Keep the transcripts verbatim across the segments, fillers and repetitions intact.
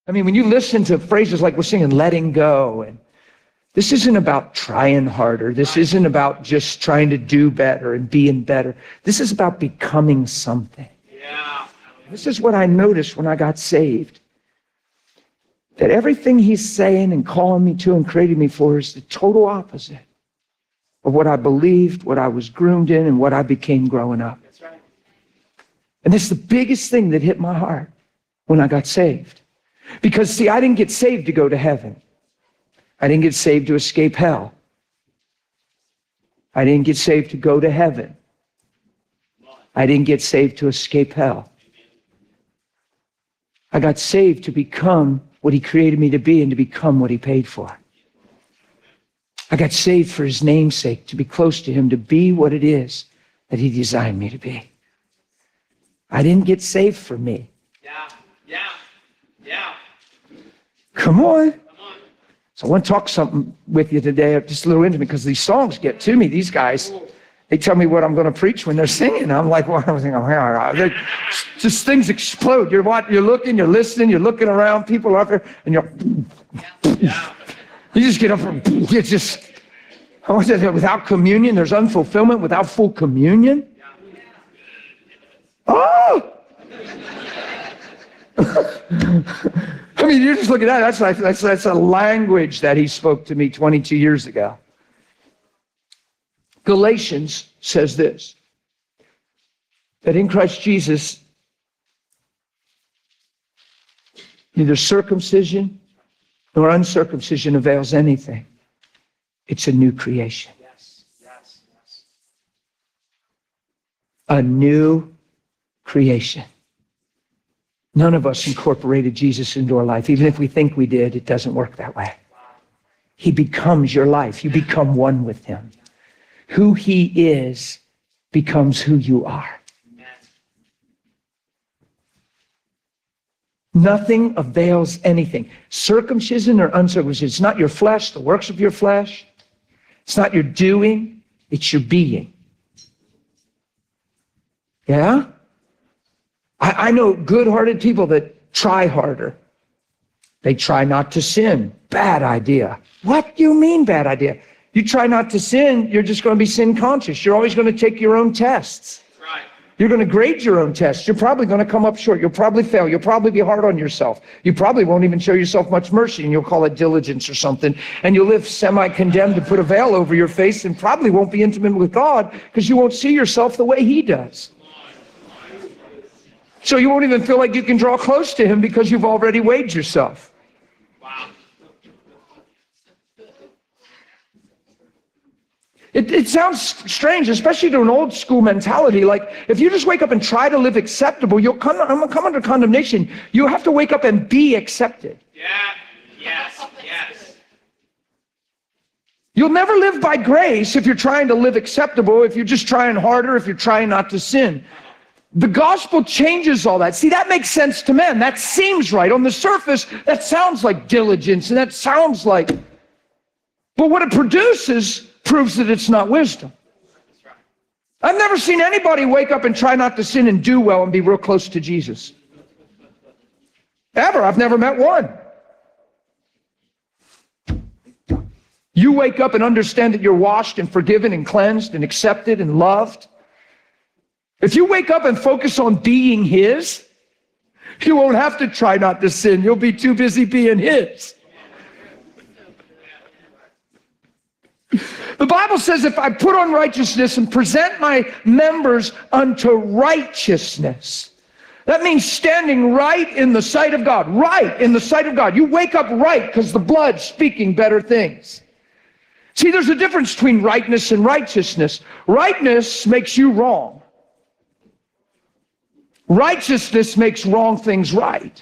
I mean, when you listen to phrases like we're singing, letting go, and this isn't about trying harder. This isn't about just trying to do better and being better. This is about becoming something. Yeah. This is what I noticed when I got saved. That everything he's saying and calling me to and creating me for is the total opposite of what I believed, what I was groomed in, and what I became growing up. That's right. And this is the biggest thing that hit my heart when I got saved. Because, see, I didn't get saved to go to heaven. I didn't get saved to escape hell. I didn't get saved to go to heaven. I didn't get saved to escape hell. I got saved to become what he created me to be and to become what he paid for. I got saved for his name's sake, to be close to him, to be what it is that he designed me to be. I didn't get saved for me. Yeah, yeah, yeah. Come on. Come on. So I want to talk something with you today, just a little intimate, because these songs get to me. These guys, they tell me what I'm going to preach when they're singing. I'm like, well, I was thinking, oh, just things explode. You're what? You're looking, you're listening, you're looking around, people are up there, and you're, Yeah. you just get up and you just, I want to say, without communion, there's unfulfillment. Without full communion. Oh! I mean, you just look at that. That's, like, that's, that's a language that he spoke to me twenty-two years ago. Galatians says this, that in Christ Jesus, neither circumcision nor uncircumcision avails anything. It's a new creation. Yes, yes, yes. A new creation. None of us incorporated Jesus into our life. Even if we think we did, it doesn't work that way. He becomes your life. You become one with him. Who he is becomes who you are. Amen. Nothing avails anything. Circumcision or uncircumcision. It's not your flesh, the works of your flesh. It's not your doing. It's your being. Yeah? I, I know good-hearted people that try harder. They try not to sin. Bad idea. What do you mean bad idea? You try not to sin, you're just going to be sin conscious. You're always going to take your own tests. Right. You're going to grade your own tests. You're probably going to come up short. You'll probably fail. You'll probably be hard on yourself. You probably won't even show yourself much mercy, and you'll call it diligence or something. And you'll live semi-condemned to put a veil over your face and probably won't be intimate with God because you won't see yourself the way he does. So you won't even feel like you can draw close to him because you've already weighed yourself. Wow. It, it sounds strange, especially to an old school mentality. Like, if you just wake up and try to live acceptable, you'll come, I'm gonna come under condemnation. You have to wake up and be accepted. Yeah. Yes. Yes. You'll never live by grace if you're trying to live acceptable, if you're just trying harder, if you're trying not to sin. The gospel changes all that. See, that makes sense to men. That seems right. On the surface, that sounds like diligence, and that sounds like, but what it produces proves that it's not wisdom. That's right. I've never seen anybody wake up and try not to sin and do well and be real close to Jesus. Ever. I've never met one. You wake up and understand that you're washed and forgiven and cleansed and accepted and loved. If you wake up and focus on being his, you won't have to try not to sin. You'll be too busy being his. The Bible says if I put on righteousness and present my members unto righteousness, that means standing right in the sight of God. Right in the sight of God. You wake up right because the blood's speaking better things. See, there's a difference between rightness and righteousness. Rightness makes you wrong. Righteousness makes wrong things right.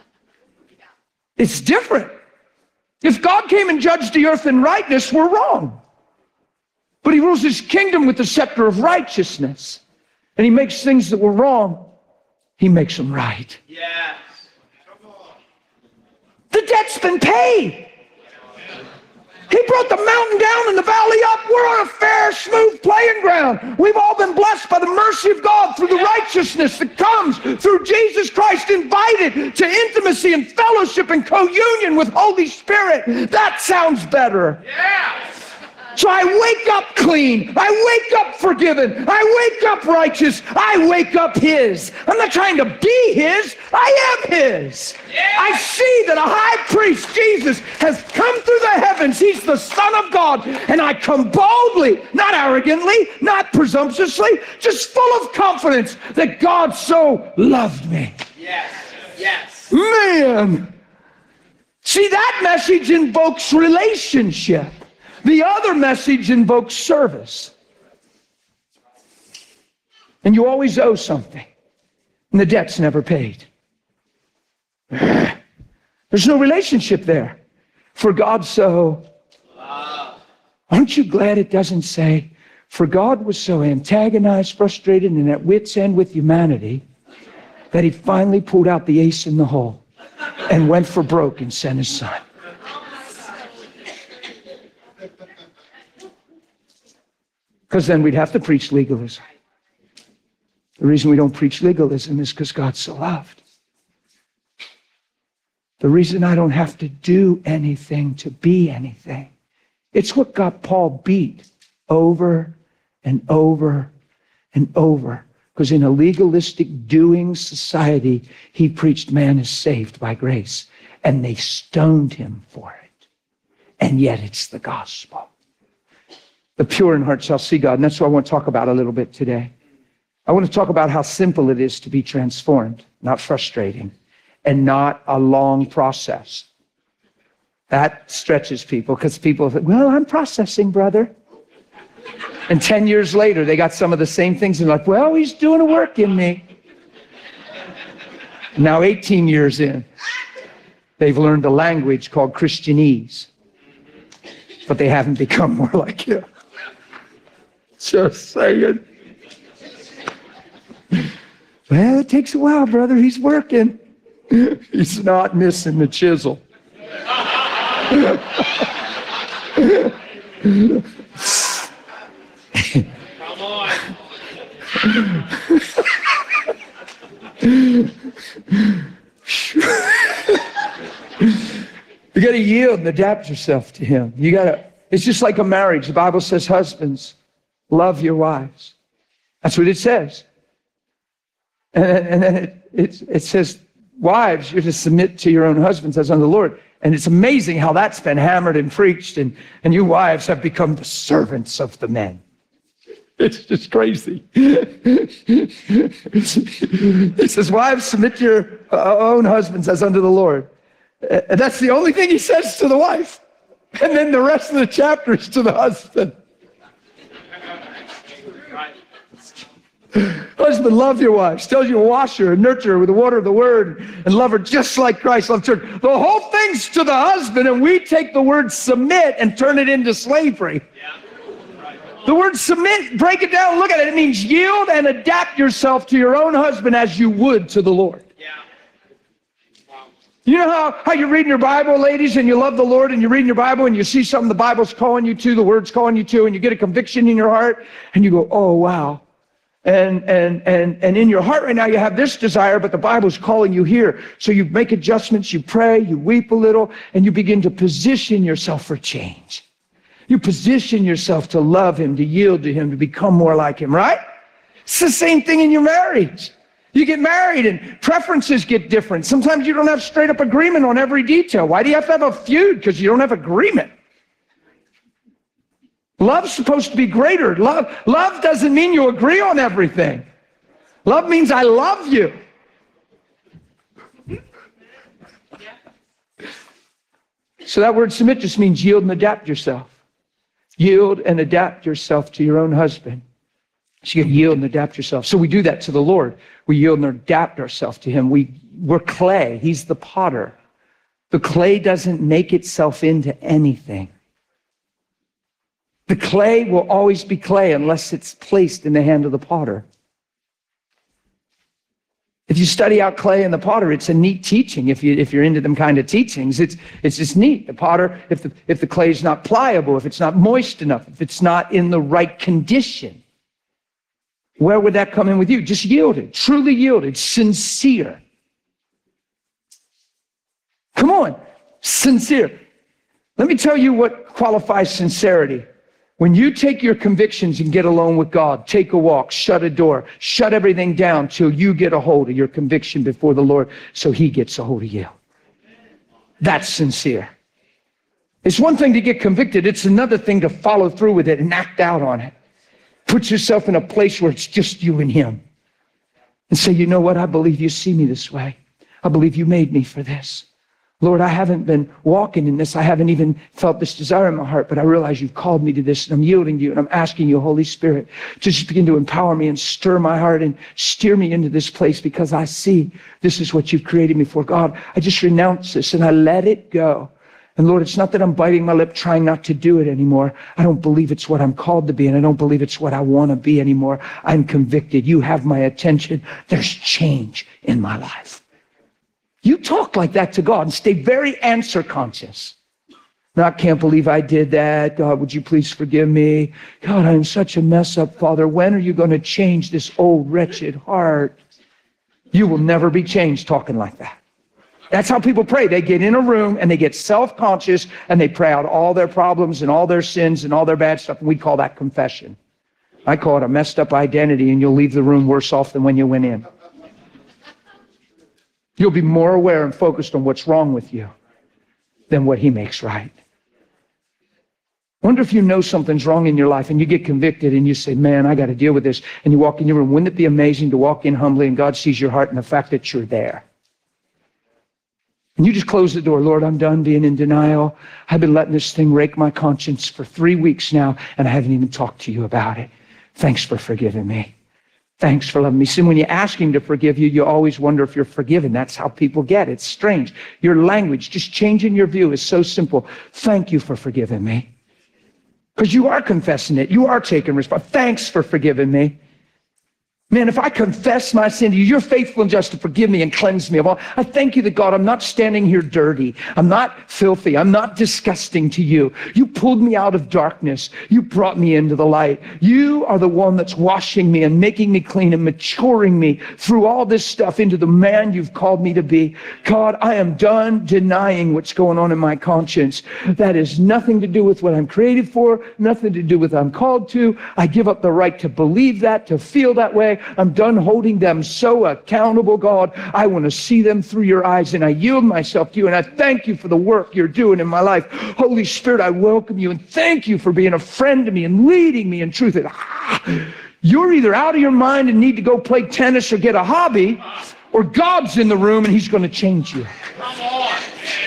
It's different. If God came and judged the earth in rightness, we're wrong. But he rules his kingdom with the scepter of righteousness. And he makes things that were wrong, he makes them right. Yes. The debt's been paid. He brought the mountain down and the valley up. We're on a fair, smooth playing ground. We've all been blessed by the mercy of God through the righteousness that comes through Jesus Christ, invited to intimacy and fellowship and communion with Holy Spirit. That sounds better. Yeah. So I wake up clean. I wake up forgiven. I wake up righteous. I wake up His. I'm not trying to be His. I am His. Yeah. I see that a high priest, Jesus, has come through the heavens. He's the Son of God. And I come boldly, not arrogantly, not presumptuously, just full of confidence that God so loved me. Yes. Yes. Man. See, that message invokes relationship. The other message invokes service. And you always owe something, and the debt's never paid. There's no relationship there. For God so. Aren't you glad it doesn't say, for God was so antagonized, frustrated, and at wit's end with humanity that He finally pulled out the ace in the hole and went for broke and sent His Son. Because then we'd have to preach legalism. The reason we don't preach legalism is because God so loved. The reason I don't have to do anything to be anything. It's what got Paul beat over and over and over. Because in a legalistic doing society, he preached man is saved by grace. And they stoned him for it. And yet it's the gospel. The pure in heart shall see God. And that's what I want to talk about a little bit today. I want to talk about how simple it is to be transformed, not frustrating, and not a long process. That stretches people because people think, well, I'm processing, brother. And ten years later, they got some of the same things and like, well, He's doing a work in me. Now, eighteen years in, they've learned a language called Christianese, but they haven't become more like Him. Just saying. Well, it takes a while, brother. He's working. He's not missing the chisel. Come on. You got to yield and adapt yourself to Him. You got to. It's just like a marriage. The Bible says, husbands, love your wives. That's what it says. And, and then it, it, it says, wives, you're to submit to your own husbands as unto the Lord. And it's amazing how that's been hammered and preached, and, and you wives have become the servants of the men. It's just crazy. It says, wives, submit to your own husbands as unto the Lord. And that's the only thing he says to the wife. And then the rest of the chapter is to the husband. Husband, love your wife. Tells you to wash her and nurture her with the water of the word and love her just like Christ loved the church. The whole thing's to the husband, and we take the word submit and turn it into slavery. The word submit, break it down, look at it. It means yield and adapt yourself to your own husband as you would to the Lord. You know how, how you're reading your Bible, ladies, and you love the Lord, and you're reading your Bible, and you see something the Bible's calling you to, the Word's calling you to, and you get a conviction in your heart, and you go, oh, wow. And, and, and, and in your heart right now, you have this desire, but the Bible's calling you here. So you make adjustments, you pray, you weep a little, and you begin to position yourself for change. You position yourself to love Him, to yield to Him, to become more like Him, right? It's the same thing in your marriage. You get married and preferences get different. Sometimes you don't have straight up agreement on every detail. Why do you have to have a feud? Because you don't have agreement. Love's supposed to be greater. Love, love doesn't mean you agree on everything. Love means I love you. So that word submit just means yield and adapt yourself. Yield and adapt yourself to your own husband. So you yield and adapt yourself. So we do that to the Lord. We yield and adapt ourselves to Him. We, we're clay. He's the potter. The clay doesn't make itself into anything. The clay will always be clay unless it's placed in the hand of the potter. If you study out clay and the potter, it's a neat teaching. If you if you're into them kind of teachings, it's it's just neat. The potter, if the if the clay is not pliable, if it's not moist enough, if it's not in the right condition, where would that come in with you? Just yielded, truly yielded, sincere. Come on, sincere. Let me tell you what qualifies sincerity. When you take your convictions and get alone with God, take a walk, shut a door, shut everything down till you get a hold of your conviction before the Lord so he gets a hold of you. That's sincere. It's one thing to get convicted. It's another thing to follow through with it and act out on it. Put yourself in a place where it's just you and him. And say, you know what? I believe you see me this way. I believe you made me for this. Lord, I haven't been walking in this. I haven't even felt this desire in my heart, but I realize you've called me to this, and I'm yielding to you, and I'm asking you, Holy Spirit, to just begin to empower me and stir my heart and steer me into this place because I see this is what you've created me for. God, I just renounce this, and I let it go. And Lord, it's not that I'm biting my lip trying not to do it anymore. I don't believe it's what I'm called to be, and I don't believe it's what I want to be anymore. I'm convicted. You have my attention. There's change in my life. You talk like that to God and stay very answer conscious. No, I can't believe I did that. God, would you please forgive me? God, I'm such a mess up, Father. When are you going to change this old wretched heart? You will never be changed talking like that. That's how people pray. They get in a room and they get self-conscious and they pray out all their problems and all their sins and all their bad stuff. And we call that confession. I call it a messed up identity, and you'll leave the room worse off than when you went in. You'll be more aware and focused on what's wrong with you than what he makes right. Wonder if you know something's wrong in your life and you get convicted and you say, man, I got to deal with this. And you walk in your room. Wouldn't it be amazing to walk in humbly and God sees your heart and the fact that you're there? And you just close the door. Lord, I'm done being in denial. I've been letting this thing rake my conscience for three weeks now, and I haven't even talked to you about it. Thanks for forgiving me. Thanks for loving me. See, when you ask him to forgive you, you always wonder if you're forgiven. That's how people get it. It's strange. Your language, just changing your view is so simple. Thank you for forgiving me. Because you are confessing it. You are taking responsibility. Thanks for forgiving me. Man, if I confess my sin to you, you're faithful and just to forgive me and cleanse me of all. I thank you that, God, I'm not standing here dirty. I'm not filthy. I'm not disgusting to you. You pulled me out of darkness. You brought me into the light. You are the one that's washing me and making me clean and maturing me through all this stuff into the man you've called me to be. God, I am done denying what's going on in my conscience. That has nothing to do with what I'm created for, nothing to do with what I'm called to. I give up the right to believe that, to feel that way. I'm done holding them so accountable, God. I want to see them through your eyes, and I yield myself to you, and I thank you for the work you're doing in my life. Holy Spirit, I welcome you, and thank you for being a friend to me and leading me in truth. And, ah, you're either out of your mind and need to go play tennis or get a hobby, or God's in the room and he's going to change you. Come on.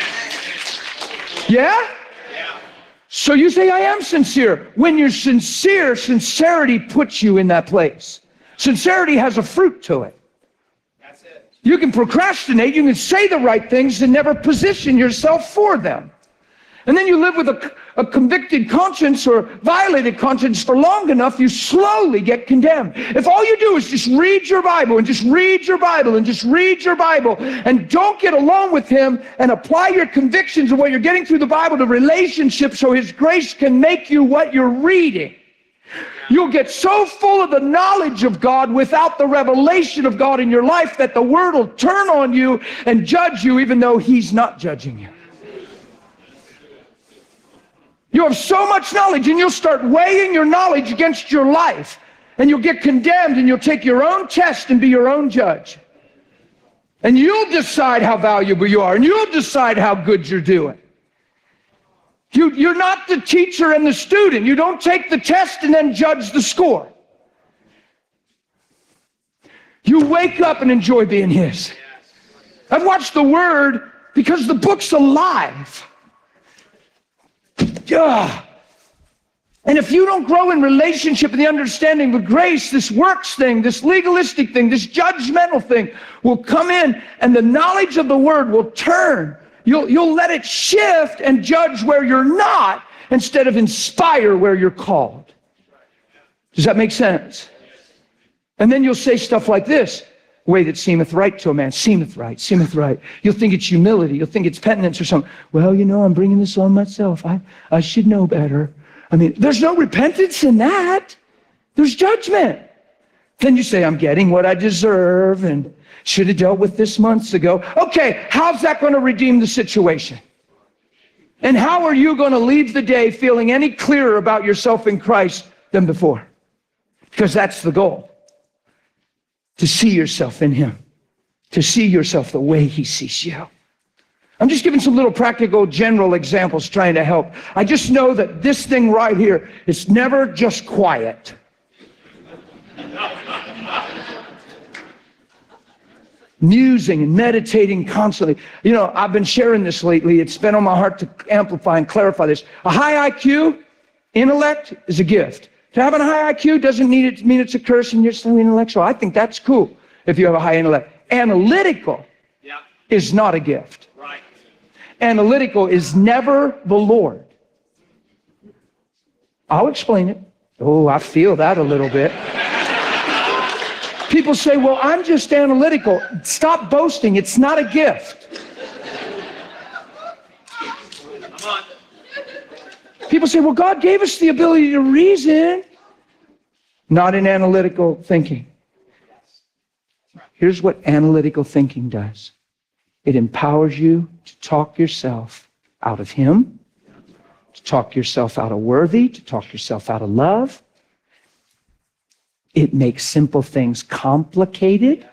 Yeah? Yeah. So you say, I am sincere. When you're sincere, sincerity puts you in that place. Sincerity has a fruit to it. That's it. You can procrastinate, you can say the right things and never position yourself for them. And then you live with a, a convicted conscience or violated conscience for long enough, you slowly get condemned. If all you do is just read your Bible and just read your Bible and just read your Bible and don't get along with him and apply your convictions of what you're getting through the Bible to relationships so his grace can make you what you're reading, you'll get so full of the knowledge of God without the revelation of God in your life that the word will turn on you and judge you even though he's not judging you. You have so much knowledge and you'll start weighing your knowledge against your life and you'll get condemned and you'll take your own test and be your own judge. And you'll decide how valuable you are and you'll decide how good you're doing. You, you're not the teacher and the student. You don't take the test and then judge the score. You wake up and enjoy being his. I've watched the word because the book's alive. Yeah. And if you don't grow in relationship and the understanding of grace, this works thing, this legalistic thing, this judgmental thing will come in and the knowledge of the word will turn. You'll, you'll let it shift and judge where you're not instead of inspire where you're called. Does that make sense? And then you'll say stuff like this. way that seemeth right to a man, seemeth right, seemeth right. You'll think it's humility. You'll think it's penitence or something. Well, you know, I'm bringing this on myself. I, I should know better. I mean, there's no repentance in that. There's judgment. Then you say, I'm getting what I deserve and should have dealt with this months ago. Okay, how's that going to redeem the situation? And how are you going to leave the day feeling any clearer about yourself in Christ than before? Because that's the goal. To see yourself in him. To see yourself the way he sees you. I'm just giving some little practical, general examples trying to help. I just know that this thing right here is never just quiet. Musing and meditating constantly. You know, I've been sharing this lately. It's been on my heart to amplify and clarify this. A high I Q, intellect, is a gift. To have a high I Q doesn't mean, it, mean it's a curse and you're still intellectual. I think that's cool if you have a high intellect. Analytical yeah. is not a gift. Right. Analytical is never the Lord. I'll explain it. Oh, I feel that a little bit. People say, well, I'm just analytical. Stop boasting. It's not a gift. Come on. People say, well, God gave us the ability to reason. Not in analytical thinking. Here's what analytical thinking does. It empowers you to talk yourself out of him, to talk yourself out of worthy, to talk yourself out of love. It makes simple things complicated.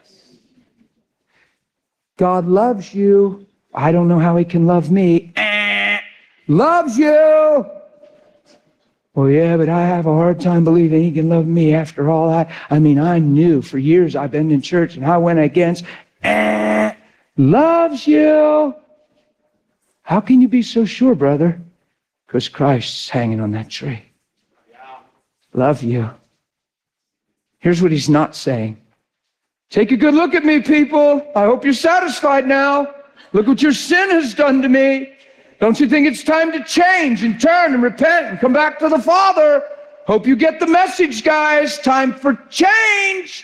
God loves you. I don't know how he can love me. Eh, loves you. Well, yeah, but I have a hard time believing he can love me after all. I, I mean, I knew for years I've been in church and I went against. Eh, loves you. How can you be so sure, brother? Because Christ's hanging on that tree. Love you. Here's what he's not saying. Take a good look at me, people. I hope you're satisfied now. Look what your sin has done to me. Don't you think it's time to change and turn and repent and come back to the Father? Hope you get the message, guys. Time for change.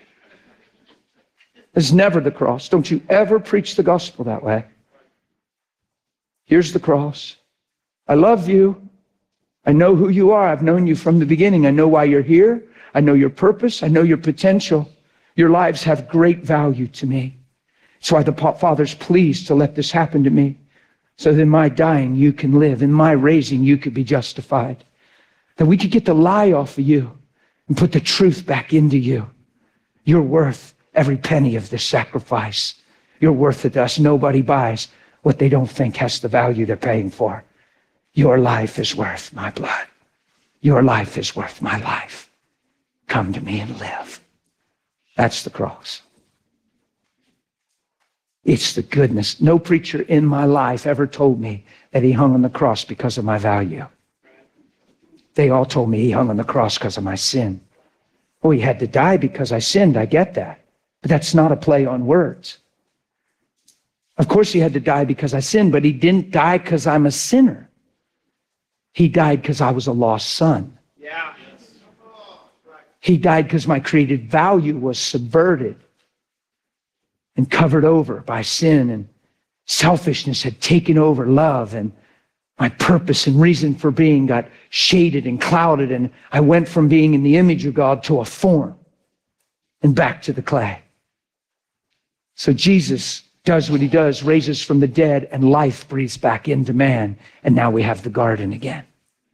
It's never the cross. Don't you ever preach the gospel that way. Here's the cross. I love you. I know who you are. I've known you from the beginning. I know why you're here. I know your purpose. I know your potential. Your lives have great value to me. That's why the Father's pleased to let this happen to me. So that in my dying, you can live. In my raising, you could be justified. That we could get the lie off of you and put the truth back into you. You're worth every penny of this sacrifice. You're worth it to us. Nobody buys what they don't think has the value they're paying for. Your life is worth my blood. Your life is worth my life. Come to me and live. That's the cross. It's the goodness. No preacher in my life ever told me that he hung on the cross because of my value. They all told me he hung on the cross because of my sin. Oh, he had to die because I sinned. I get that. But that's not a play on words. Of course he had to die because I sinned, but he didn't die because I'm a sinner. He died because I was a lost son. Yeah. He died because my created value was subverted and covered over by sin, and selfishness had taken over love, and my purpose and reason for being got shaded and clouded, and I went from being in the image of God to a form and back to the clay. So Jesus does what he does, raises from the dead, and life breathes back into man, and now we have the garden again.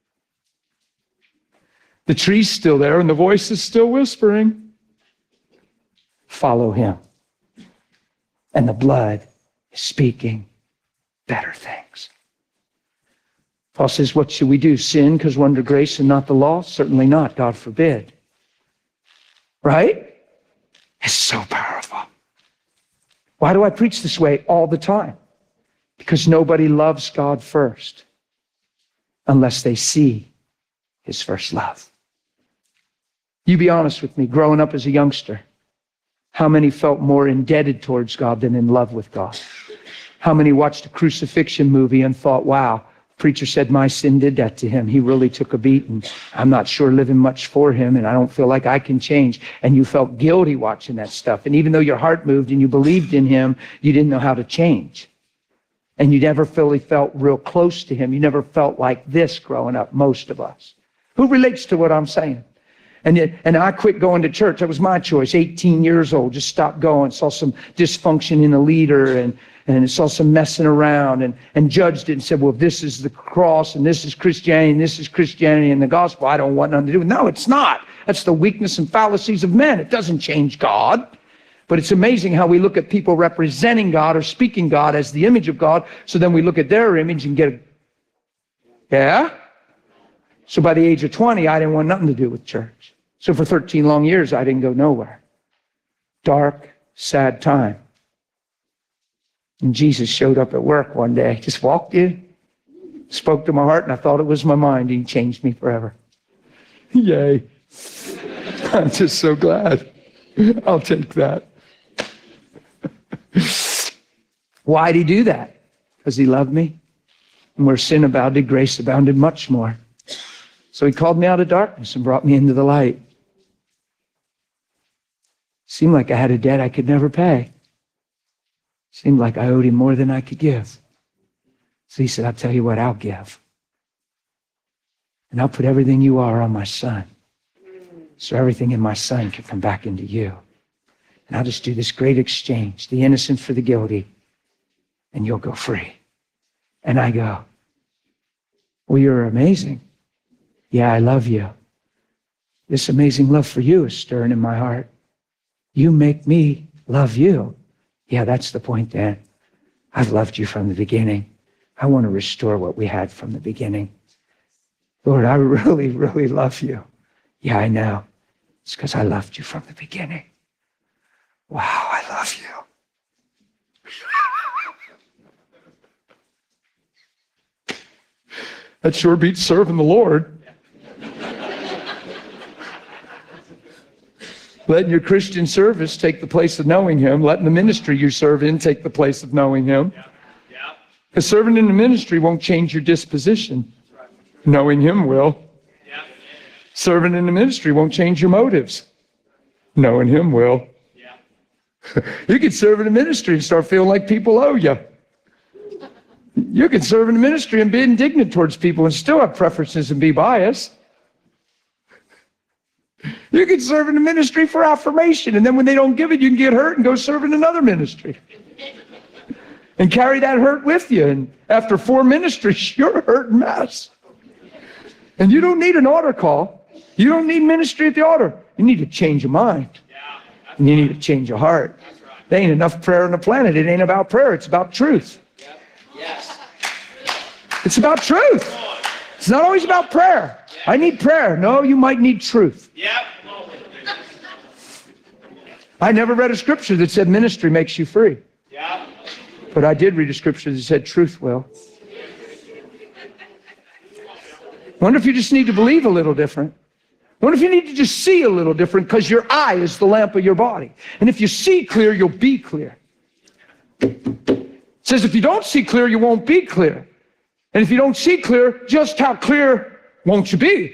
The tree's still there, and the voice is still whispering. Follow him. And the blood is speaking better things. Paul says, what should we do? Sin because we're under grace and not the law? Certainly not, God forbid. Right? It's so powerful. Why do I preach this way all the time? Because nobody loves God first unless they see his first love. You be honest with me, growing up as a youngster, how many felt more indebted towards God than in love with God? How many watched a crucifixion movie and thought, wow, Preacher said my sin did that to him. He really took a beating. I'm not sure living much for him, and I don't feel like I can change. And you felt guilty watching that stuff. And even though your heart moved and you believed in him, you didn't know how to change. And you never really felt real close to him. You never felt like this growing up, most of us. Who relates to what I'm saying? And, it, and I quit going to church. That was my choice. eighteen years old, just stopped going. Saw some dysfunction in a leader and, and saw some messing around and, and judged it and said, well, this is the cross and this is Christianity and this is Christianity and the gospel. I don't want nothing to do with it. No, it's not. That's the weakness and fallacies of men. It doesn't change God. But it's amazing how we look at people representing God or speaking God as the image of God. So then we look at their image and get, a, yeah? So by the age of twenty, I didn't want nothing to do with church. So for thirteen long years, I didn't go nowhere. Dark, sad time. And Jesus showed up at work one day, just walked in, spoke to my heart, and I thought it was my mind. He changed me forever. Yay. I'm just so glad. I'll take that. Why'd he do that? Because he loved me. And where sin abounded, grace abounded much more. So he called me out of darkness and brought me into the light. Seemed like I had a debt I could never pay. Seemed like I owed him more than I could give. So he said, I'll tell you what, I'll give. And I'll put everything you are on my son. So everything in my son can come back into you. And I'll just do this great exchange, the innocent for the guilty, and you'll go free. And I go, well, you're amazing. Yeah, I love you. This amazing love for you is stirring in my heart. You make me love you. Yeah, that's the point, Dan. I've loved you from the beginning. I want to restore what we had from the beginning. Lord, I really, really love you. Yeah, I know. It's because I loved you from the beginning. Wow, I love you. That sure beats serving the Lord. Letting your Christian service take the place of knowing him. Letting the ministry you serve in take the place of knowing him. Yeah. Yeah. Because serving in the ministry won't change your disposition. Knowing him will. Yeah. Serving in the ministry won't change your motives. Knowing him will. Yeah. You can serve in the ministry and start feeling like people owe you. You can serve in the ministry and be indignant towards people and still have preferences and be biased. You can serve in the ministry for affirmation, and then when they don't give it, you can get hurt and go serve in another ministry. And carry that hurt with you. And after four ministries, you're a hurt mess. And you don't need an altar call. You don't need ministry at the altar. You need to change your mind. Yeah. And you need to change your heart. That's right. There ain't enough prayer on the planet. It ain't about prayer. It's about truth. Yeah. Yes. It's about truth. It's not always about prayer. I need prayer. No, you might need truth. Yep. I never read a scripture that said ministry makes you free. Yeah. But I did read a scripture that said truth will. Wonder if you just need to believe a little different. Wonder if you need to just see a little different, because your eye is the lamp of your body. And if you see clear, you'll be clear. It says if you don't see clear, you won't be clear. And if you don't see clear, just how clear won't you be?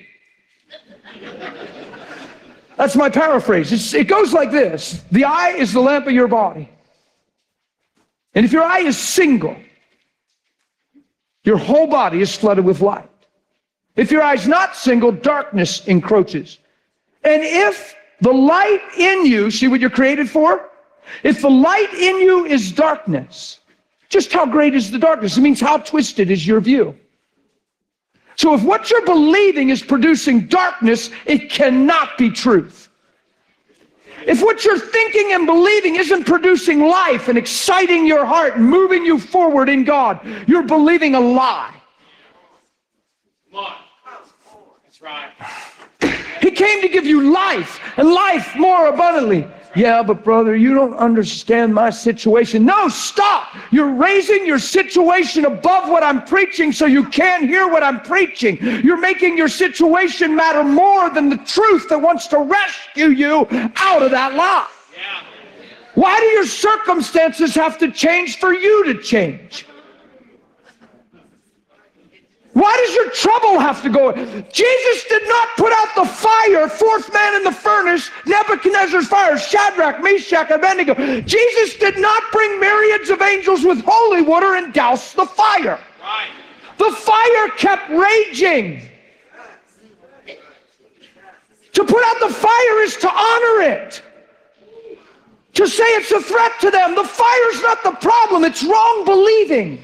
That's my paraphrase. It's, it goes like this. The eye is the lamp of your body. And if your eye is single, your whole body is flooded with light. If your eye's not single, darkness encroaches. And if the light in you, see what you're created for? If the light in you is darkness, just how great is the darkness? It means how twisted is your view. So if what you're believing is producing darkness, it cannot be truth. If what you're thinking and believing isn't producing life and exciting your heart and moving you forward in God, you're believing a lie. Come on. That's right. He came to give you life, and life more abundantly. Yeah, but brother, you don't understand my situation. No, stop. You're raising your situation above what I'm preaching so you can't hear what I'm preaching. You're making your situation matter more than the truth that wants to rescue you out of that lie. Yeah. Why do your circumstances have to change for you to change? trouble have to go? Jesus did not put out the fire, fourth man in the furnace, Nebuchadnezzar's fire, Shadrach, Meshach, Abednego. Jesus did not bring myriads of angels with holy water and douse the fire. Right. The fire kept raging. To put out the fire is to honor it. To say it's a threat to them. The fire's not the problem. It's wrong believing.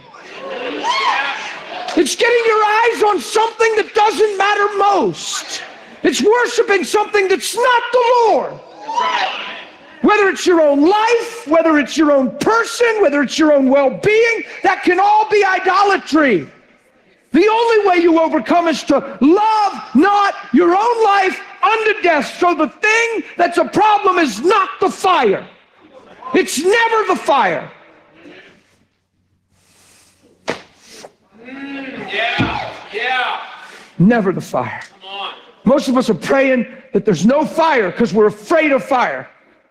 It's getting your eyes on something that doesn't matter most. It's worshiping something that's not the Lord. Whether it's your own life, whether it's your own person, whether it's your own well-being, that can all be idolatry. The only way you overcome is to love not your own life unto death. So the thing that's a problem is not the fire. It's never the fire. Mm, yeah, yeah. Never the fire. Come on. Most of us are praying that there's no fire because we're afraid of fire.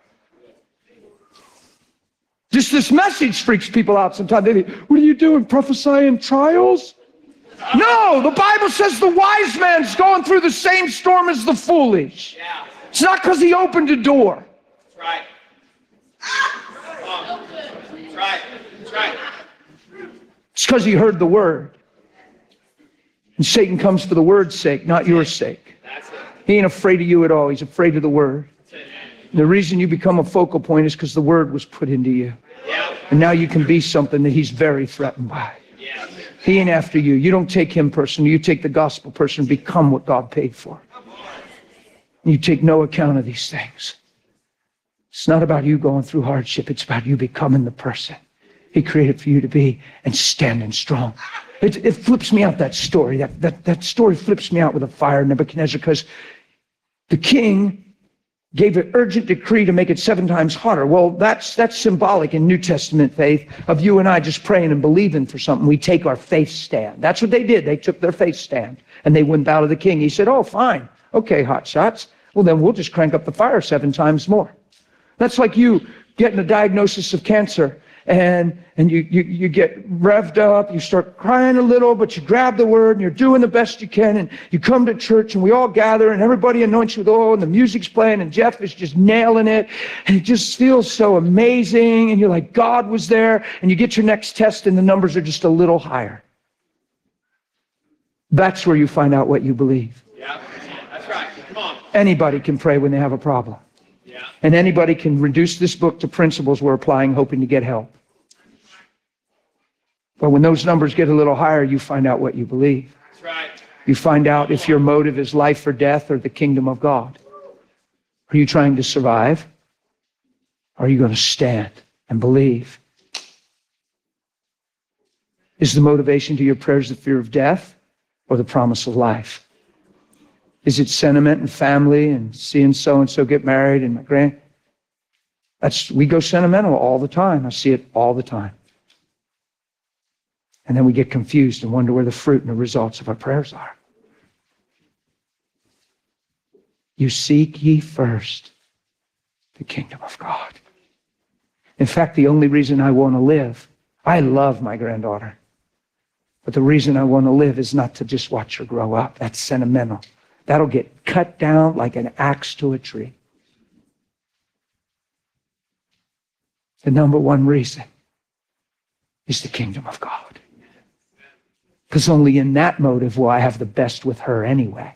Just this message freaks people out sometimes. They think, what are you doing, prophesying trials? No, the Bible says the wise man's going through the same storm as the foolish. Yeah. It's not because he opened a door. That's right. Come on. That's right. That's right. It's because he heard the word. And Satan comes for the word's sake, not your sake. That's it. He ain't afraid of you at all. He's afraid of the word. That's it. And the reason you become a focal point is because the word was put into you. Yeah. And now you can be something that he's very threatened by. Yeah. He ain't after you. You don't take him personally. You take the gospel person and become what God paid for. You take no account of these things. It's not about you going through hardship. It's about you becoming the person he created for you to be and standing strong. It, it flips me out, that story. That, that, that story flips me out with a fire, Nebuchadnezzar, because the king gave an urgent decree to make it seven times hotter. Well, that's that's symbolic in New Testament faith of you and I just praying and believing for something. We take our faith stand. That's what they did. They took their faith stand and they wouldn't bow to the king. He said, oh, fine. Okay, hot shots. Well, then we'll just crank up the fire seven times more. That's like you getting a diagnosis of cancer and and you, you, you get revved up, you start crying a little, but you grab the word and you're doing the best you can, and you come to church and we all gather and everybody anoints you with oil and the music's playing and Jeff is just nailing it and it just feels so amazing and you're like, God was there, and you get your next test and the numbers are just a little higher. That's where you find out what you believe. Yeah. That's right. Come on. Anybody can pray when they have a problem. Yeah. And anybody can reduce this book to principles we're applying, hoping to get help. But when those numbers get a little higher, you find out what you believe. That's right. You find out if your motive is life or death or the kingdom of God. Are you trying to survive? Or are you going to stand and believe? Is the motivation to your prayers the fear of death or the promise of life? Is it sentiment and family and seeing so-and-so get married and my grand? That's, we go sentimental all the time. I see it all the time. And then we get confused and wonder where the fruit and the results of our prayers are. You seek ye first the kingdom of God. In fact, the only reason I want to live, I love my granddaughter, but the reason I want to live is not to just watch her grow up. That's sentimental. That'll get cut down like an axe to a tree. The number one reason is the kingdom of God. Because only in that motive will I have the best with her anyway.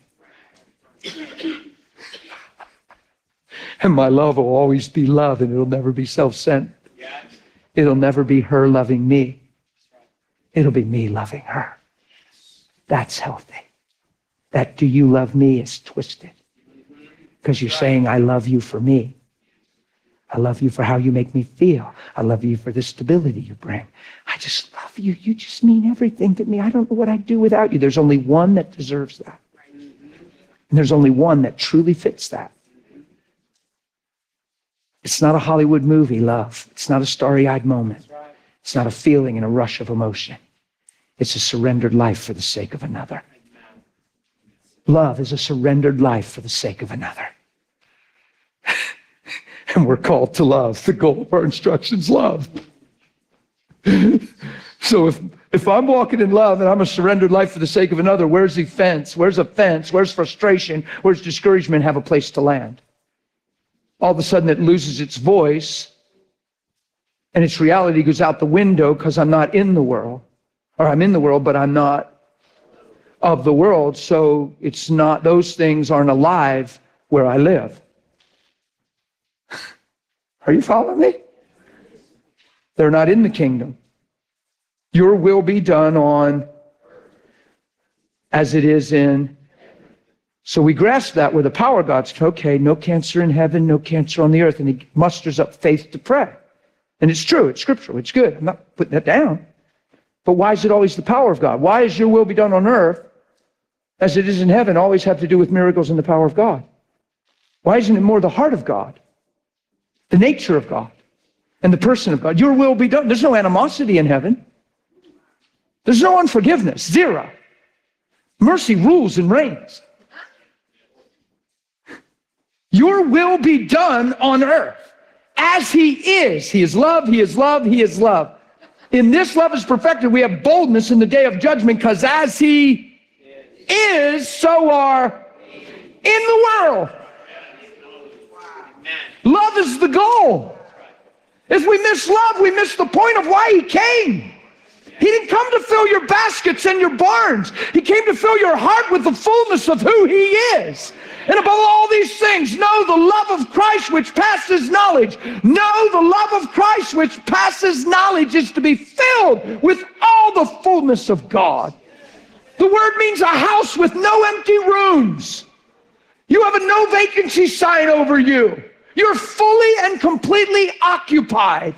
And my love will always be love, and it'll never be self-centered. It'll never be her loving me. It'll be me loving her. That's healthy. That do you love me is twisted. Because you're saying, I love you for me. I love you for how you make me feel. I love you for the stability you bring. I just love you. You just mean everything to me. I don't know what I'd do without you. There's only one that deserves that. And there's only one that truly fits that. It's not a Hollywood movie, love. It's not a starry-eyed moment. It's not a feeling and a rush of emotion. It's a surrendered life for the sake of another. Love is a surrendered life for the sake of another. And we're called to love. The goal of our instructions, love. So if, if I'm walking in love and I'm a surrendered life for the sake of another, where's offense? Where's offense? Where's frustration? Where's discouragement have a place to land? All of a sudden it loses its voice and its reality goes out the window because I'm not in the world. Or I'm in the world, but I'm not of the world. So it's not, those things aren't alive where I live. Are you following me? They're not in the kingdom. Your will be done on as it is in. So we grasp that with the power of God. Okay, no cancer in heaven, no cancer on the earth. And he musters up faith to pray. And it's true, it's scriptural, it's good. I'm not putting that down. But why is it always the power of God? Why is your will be done on earth as it is in heaven always have to do with miracles and the power of God? Why isn't it more the heart of God, the nature of God, and the person of God? Your will be done. There's no animosity in heaven. There's no unforgiveness, zero. Mercy rules and reigns. Your will be done on earth as he is. He is love, he is love, he is love. In this love is perfected, we have boldness in the day of judgment, because as he is, so are in the world. Love is the goal. If we miss love, we miss the point of why he came. He didn't come to fill your baskets and your barns. He came to fill your heart with the fullness of who he is. And above all these things, know the love of Christ which passes knowledge. Know the love of Christ which passes knowledge is to be filled with all the fullness of God. The word means a house with no empty rooms. You have a no vacancy sign over you. You're fully and completely occupied.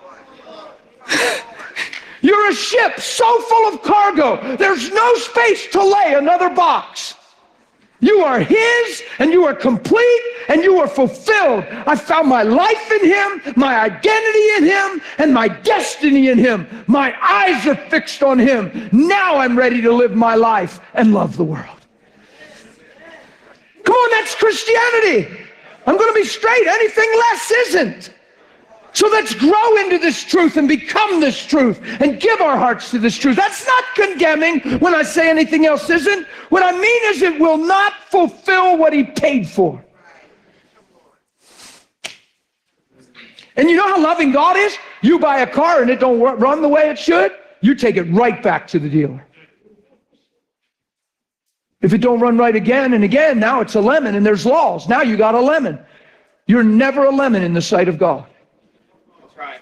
You're a ship so full of cargo, there's no space to lay another box. You are his, and you are complete, and you are fulfilled. I found my life in him, my identity in him, and my destiny in him. My eyes are fixed on him. Now I'm ready to live my life and love the world. Come on, that's Christianity. I'm going to be straight. Anything less isn't. So let's grow into this truth and become this truth and give our hearts to this truth. That's not condemning when I say anything else isn't. What I mean is it will not fulfill what he paid for. And you know how loving God is? You buy a car and it don't run the way it should, you take it right back to the dealer. If it don't run right again and again, now it's a lemon and there's laws. Now you got a lemon. You're never a lemon in the sight of God. Right.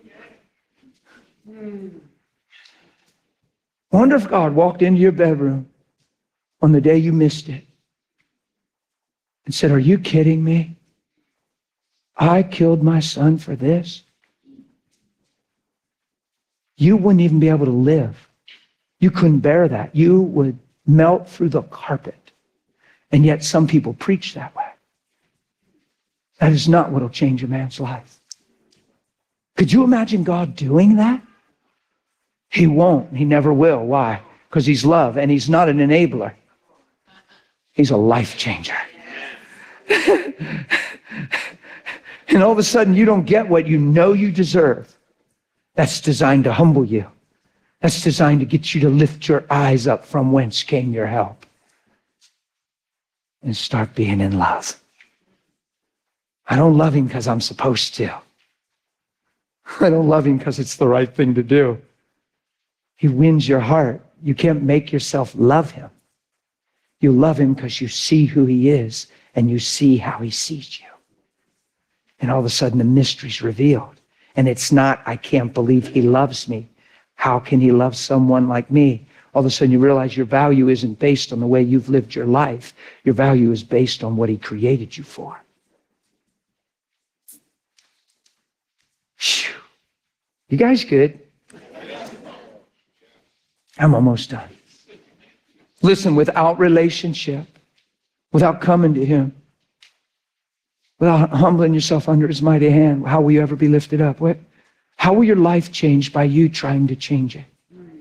Wonder if God walked into your bedroom on the day you missed it and said, "Are you kidding me? I killed my son for this." You wouldn't even be able to live. You couldn't bear that. You would melt through the carpet. And yet some people preach that way. That is not what will change a man's life. Could you imagine God doing that? He won't. He never will. Why? Because he's love, and he's not an enabler. He's a life changer. And all of a sudden, you don't get what you know you deserve. That's designed to humble you. That's designed to get you to lift your eyes up from whence came your help and start being in love. I don't love him because I'm supposed to. I don't love him because it's the right thing to do. He wins your heart. You can't make yourself love him. You love him because you see who he is and you see how he sees you. And all of a sudden the mystery's revealed. And it's not, I can't believe he loves me. How can he love someone like me? All of a sudden you realize your value isn't based on the way you've lived your life. Your value is based on what he created you for. Whew. You guys good? I'm almost done. Listen, without relationship, without coming to him, without humbling yourself under his mighty hand, how will you ever be lifted up? What? How will your life change by you trying to change it?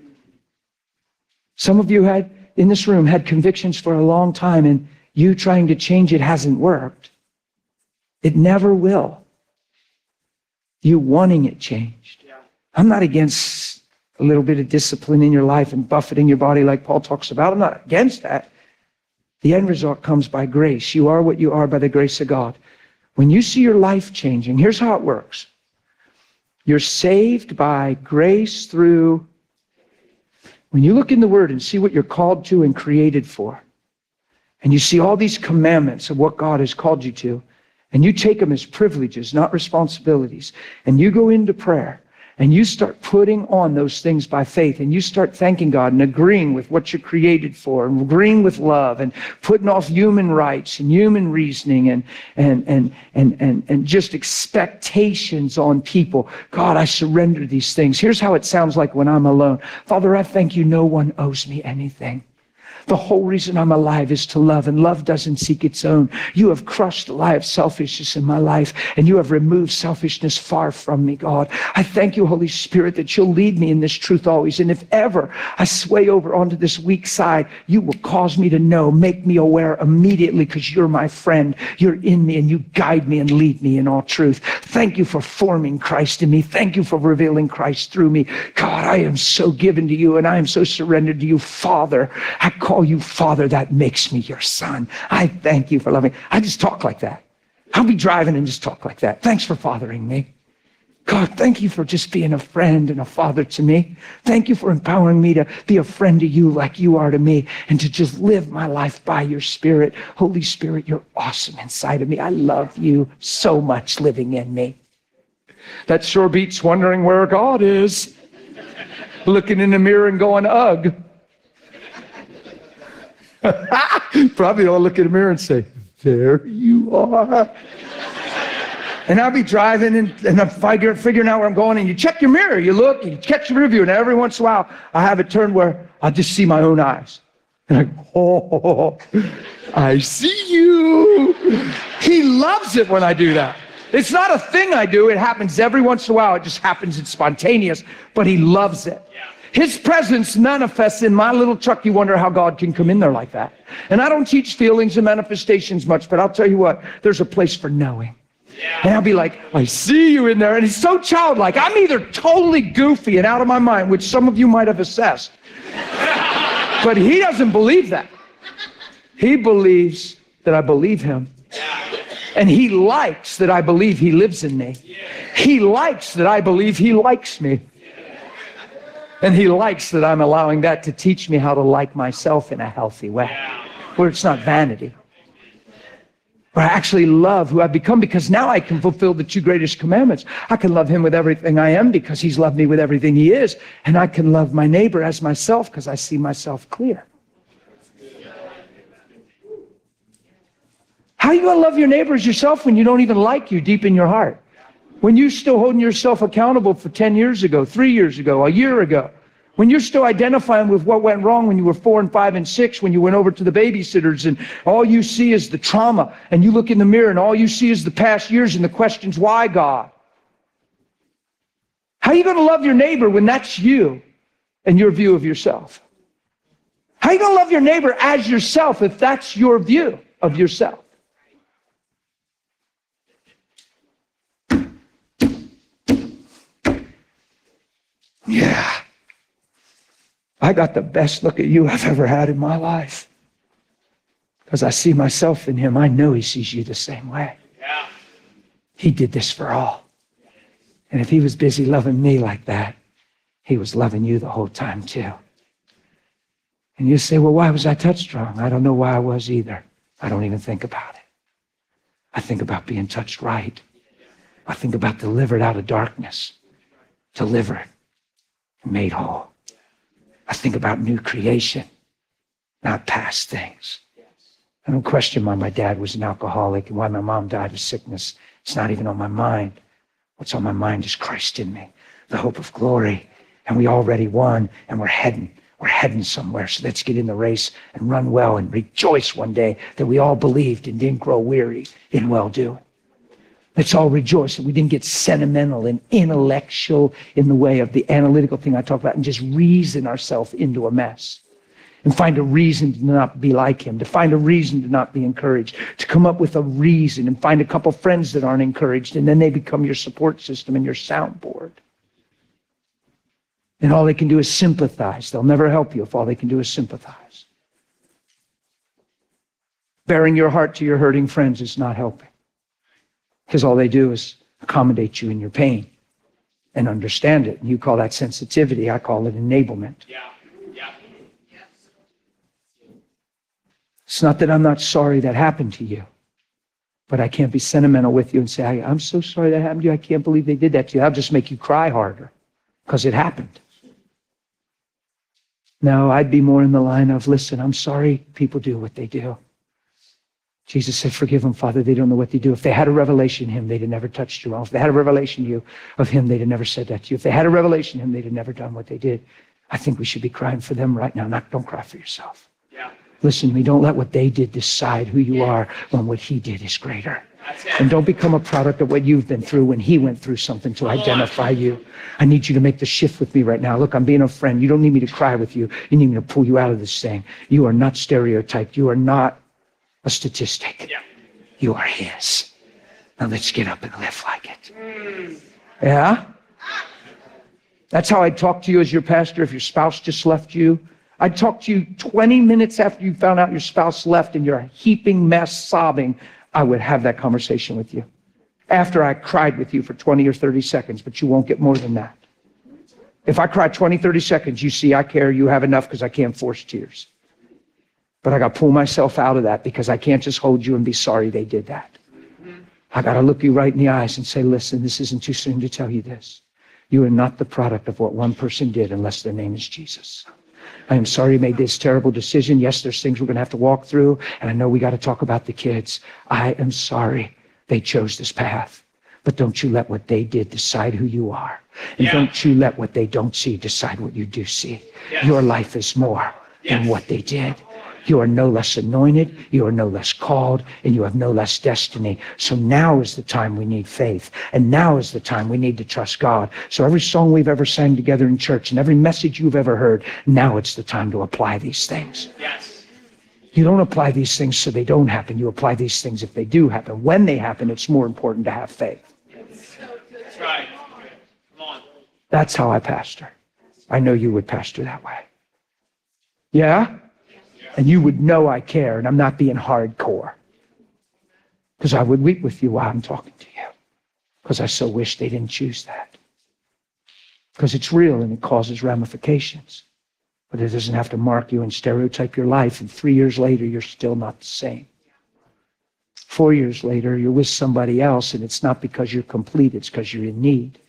Some of you had, in this room, had convictions for a long time, and you trying to change it hasn't worked. It never will. You wanting it changed. I'm not against a little bit of discipline in your life and buffeting your body like Paul talks about. I'm not against that. The end result comes by grace. You are what you are by the grace of God. When you see your life changing, here's how it works. You're saved by grace through, when you look in the Word and see what you're called to and created for, and you see all these commandments of what God has called you to, and you take them as privileges, not responsibilities, and you go into prayer, and you start putting on those things by faith, and you start thanking God and agreeing with what you're created for, and agreeing with love, and putting off human rights and human reasoning and and and and and, and just expectations on people. God, I surrender these things. Here's how it sounds like when I'm alone. Father, I thank you no one owes me anything. The whole reason I'm alive is to love, and love doesn't seek its own. You have crushed the lie of selfishness in my life, and you have removed selfishness far from me, God. I thank you, Holy Spirit, that you'll lead me in this truth always. And if ever I sway over onto this weak side, you will cause me to know, make me aware immediately, because you're my friend. You're in me, and you guide me and lead me in all truth. Thank you for forming Christ in me. Thank you for revealing Christ through me. God, I am so given to you, and I am so surrendered to you, Father. I call you Father. That makes me your son. I thank you for loving. I just talk like that. I'll be driving and just talk like that. Thanks for fathering me. God, thank you for just being a friend and a father to me. Thank you for empowering me to be a friend to you like you are to me, and to just live my life by your Spirit. Holy Spirit, you're awesome inside of me. I love you so much living in me. That sure beats wondering where God is. Looking in the mirror and going, ugh. Probably I'll look in the mirror and say, there you are. And I'll be driving and, and I'm figure, figuring out where I'm going, and you check your mirror, you look, you catch your rear view, and every once in a while I have it turned where I just see my own eyes. And I go, oh, I see you. He loves it when I do that. It's not a thing I do. It happens every once in a while. It just happens. It's spontaneous, but he loves it. His presence manifests in my little truck. You wonder how God can come in there like that. And I don't teach feelings and manifestations much, but I'll tell you what, there's a place for knowing. Yeah. And I'll be like, I see you in there. And he's so childlike. I'm either totally goofy and out of my mind, which some of you might have assessed. But he doesn't believe that. He believes that I believe him. And he likes that I believe he lives in me. He likes that I believe he likes me. And he likes that I'm allowing that to teach me how to like myself in a healthy way, where it's not vanity, where I actually love who I've become, because now I can fulfill the two greatest commandments. I can love him with everything I am because he's loved me with everything he is. And I can love my neighbor as myself because I see myself clear. How are you going to love your neighbor as yourself when you don't even like you deep in your heart? When you're still holding yourself accountable for ten years ago, three years ago, a year ago. When you're still identifying with what went wrong when you were four and five and six, when you went over to the babysitters, and all you see is the trauma, and you look in the mirror and all you see is the past years and the questions, why, God? How are you going to love your neighbor when that's you and your view of yourself? How are you going to love your neighbor as yourself if that's your view of yourself? Yeah, I got the best look at you I've ever had in my life. Because I see myself in him. I know he sees you the same way. Yeah. He did this for all. And if he was busy loving me like that, he was loving you the whole time too. And you say, well, why was I touched wrong? I don't know why I was either. I don't even think about it. I think about being touched right. I think about delivered out of darkness. Delivered. Made whole. I think about new creation, not past things. I don't question why my dad was an alcoholic and why my mom died of sickness. It's not even on my mind. What's on my mind is Christ in me, the hope of glory. And we already won, and we're heading. We're heading somewhere. So let's get in the race and run well and rejoice one day that we all believed and didn't grow weary in well-doing. Let's all rejoice that we didn't get sentimental and intellectual in the way of the analytical thing I talk about and just reason ourselves into a mess and find a reason to not be like him, to find a reason to not be encouraged, to come up with a reason and find a couple friends that aren't encouraged, and then they become your support system and your soundboard. And all they can do is sympathize. They'll never help you if all they can do is sympathize. Bearing your heart to your hurting friends is not helping, because all they do is accommodate you in your pain and understand it. And you call that sensitivity. I call it enablement. Yeah. Yeah. It's not that I'm not sorry that happened to you, but I can't be sentimental with you and say, I, I'm so sorry that happened to you. I can't believe they did that to you. I'll just make you cry harder because it happened. No, I'd be more in the line of, listen, I'm sorry people do what they do. Jesus said, forgive them, Father. They don't know what they do. If they had a revelation of him, they'd have never touched you wrong. If they had a revelation of you of him, they'd have never said that to you. If they had a revelation of him, they'd have never done what they did. I think we should be crying for them right now. Not, don't cry for yourself. Yeah. Listen to me. Don't let what they did decide who you are when what he did is greater. That's it. And don't become a product of what you've been through when he went through something to identify you. I need you to make the shift with me right now. Look, I'm being a friend. You don't need me to cry with you. You need me to pull you out of this thing. You are not stereotyped. You are not a statistic. Yeah. You are his. Now let's get up and live like it. Yeah? That's how I'd talk to you as your pastor if your spouse just left you. I'd talk to you twenty minutes after you found out your spouse left and you're a heaping mess, sobbing. I would have that conversation with you. After I cried with you for twenty or thirty seconds, but you won't get more than that. If I cry twenty, thirty seconds, you see I care, you have enough because I can't force tears. But I got to pull myself out of that because I can't just hold you and be sorry they did that. I got to look you right in the eyes and say, listen, this isn't too soon to tell you this. You are not the product of what one person did unless their name is Jesus. I am sorry you made this terrible decision. Yes, there's things we're going to have to walk through. And I know we got to talk about the kids. I am sorry they chose this path. But don't you let what they did decide who you are. And Yeah. don't you let what they don't see decide what you do see. Yes. Your life is more than Yes. what they did. You are no less anointed, you are no less called, and you have no less destiny. So now is the time we need faith. And now is the time we need to trust God. So every song we've ever sang together in church and every message you've ever heard, now it's the time to apply these things. Yes. You don't apply these things so they don't happen. You apply these things if they do happen. When they happen, it's more important to have faith. That's right. Come on. That's how I pastor. I know you would pastor that way. Yeah? And you would know I care, and I'm not being hardcore. Because I would weep with you while I'm talking to you. Because I so wish they didn't choose that. Because it's real and it causes ramifications. But it doesn't have to mark you and stereotype your life, and three years later, you're still not the same. Four years later, you're with somebody else, and it's not because you're complete, it's because you're in need.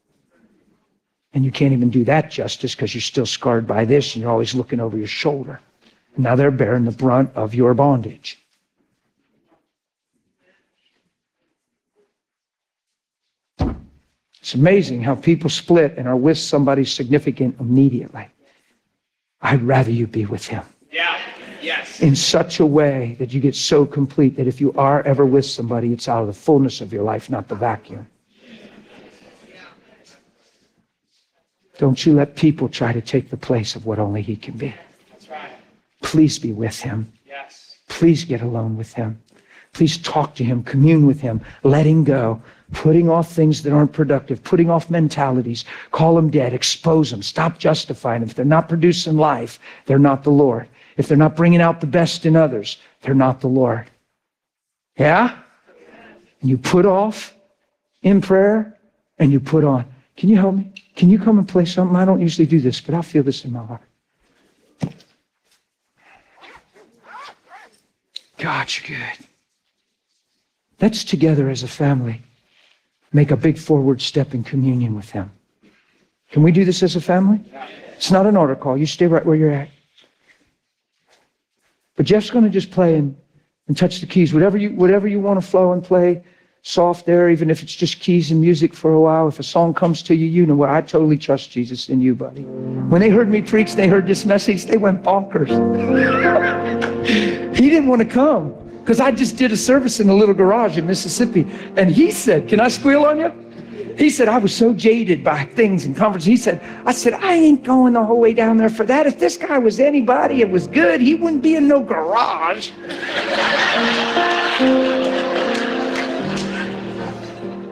And you can't even do that justice because you're still scarred by this, and you're always looking over your shoulder. Now they're bearing the brunt of your bondage. It's amazing how people split and are with somebody significant immediately. I'd rather you be with him. Yeah. Yes. In such a way that you get so complete that if you are ever with somebody, it's out of the fullness of your life, not the vacuum. Don't you let people try to take the place of what only he can be. That's right. Please be with him. Yes. Please get alone with him. Please talk to him, commune with him, letting go, putting off things that aren't productive, putting off mentalities, call them dead, expose them, stop justifying them. If they're not producing life, they're not the Lord. If they're not bringing out the best in others, they're not the Lord. Yeah? And you put off in prayer and you put on. Can you help me? Can you come and play something? I don't usually do this, but I feel this in my heart. God, you're good. Let's together as a family make a big forward step in communion with him. Can we do this as a family? It's not an altar call. You stay right where you're at. But Jeff's going to just play and, and touch the keys. Whatever you, whatever you want to flow and play soft there, even if it's just keys and music for a while. If a song comes to you, you know what? I totally trust Jesus in you, buddy. When they heard me preach, they heard this message, they went bonkers. He didn't want to come because I just did a service in a little garage in Mississippi. And he said, can I squeal on you? He said, I was so jaded by things and conferences. He said, I said, I ain't going the whole way down there for that. If this guy was anybody, it was good. He wouldn't be in no garage.